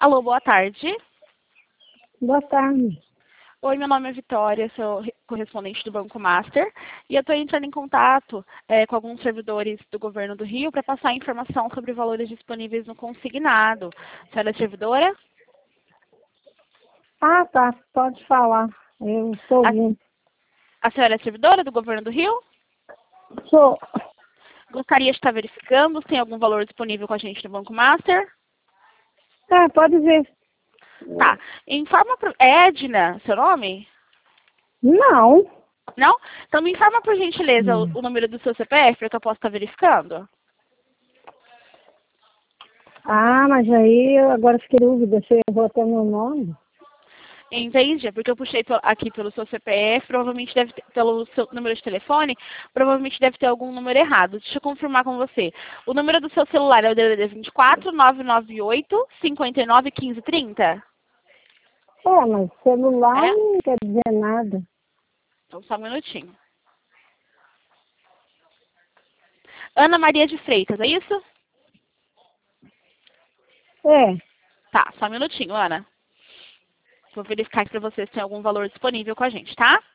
Alô, boa tarde. Boa tarde. Oi, meu nome é Vitória, sou correspondente do Banco Master e eu estou entrando em contato com alguns servidores do Governo do Rio para passar informação sobre valores disponíveis no consignado. A senhora é servidora? Ah, tá. Pode falar. Eu estou ouvindo. A senhora é servidora do Governo do Rio? Sou. Gostaria de estar verificando se tem algum valor disponível com a gente no Banco Master? Tá, pode ver. Tá. Informa pro... É Edna, seu nome? Não. Não? Então me informa por gentileza o número do seu CPF para que eu possa estar verificando. Ah, mas aí eu agora fiquei em dúvida. Você errou até meu nome? Entendi, porque eu puxei aqui pelo seu CPF, provavelmente deve ter, pelo seu número de telefone, provavelmente deve ter algum número errado. Deixa eu confirmar com você. O número do seu celular é o DDD 24 998 59 15 30? É, mas celular É? não quer dizer nada. Então só um minutinho. Ana Maria de Freitas, é isso? É. Tá, só um minutinho, Ana. Vou verificar aqui para você se tem algum valor disponível com a gente, tá?